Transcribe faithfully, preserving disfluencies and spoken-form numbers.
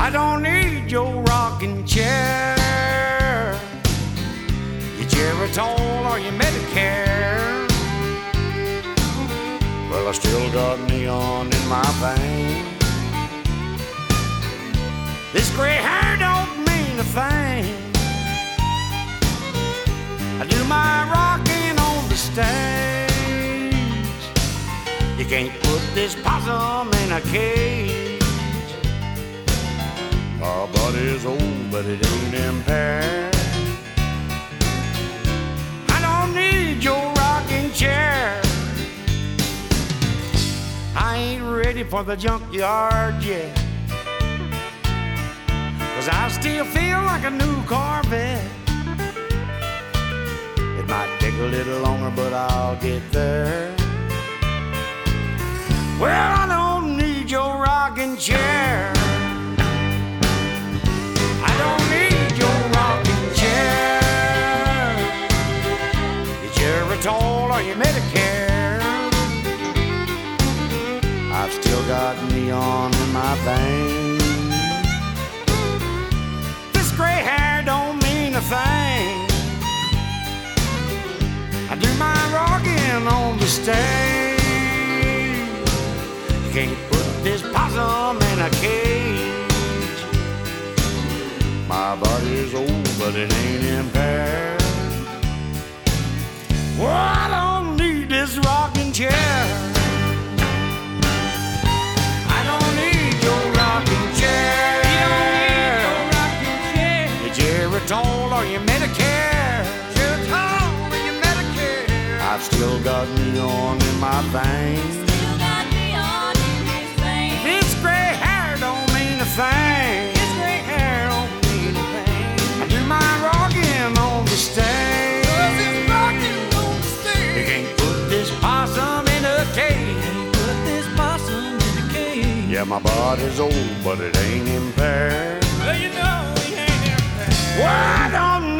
I don't need your rocking chair, your Geritol or your Medicare. Well, I still got neon in my veins. This gray hair don't mean a thing. I do my rocking on the stage. You can't put this possum in a cage. Our body's old, but it ain't impaired. I don't need your rocking chair. I ain't ready for the junkyard yet, 'cause I still feel like a new Corvette. It might take a little longer, but I'll get there. Well, I don't need your rocking chair. I don't need your rocking chair, your Geritol or your Medicare. I've still got neon in my veins. This gray hair don't mean a thing. I do my rocking on the stage. You can't put this possum in a cage. My body's old, but it ain't impaired. Well, I don't need this rocking chair. I don't need your rocking chair. You don't need your rocking chair. Your Geritol or your Medicare. Geritol or your Medicare. I've still got neon in my veins. Still got neon in his veins. This gray hair don't mean a thing. This gray hair don't mean a thing. I do my rocking on the stage. You can't put this possum in a cage. Put this possum in a cage. Yeah, my body's old, but it ain't impaired. Well, you know he ain't impaired. Well, I don't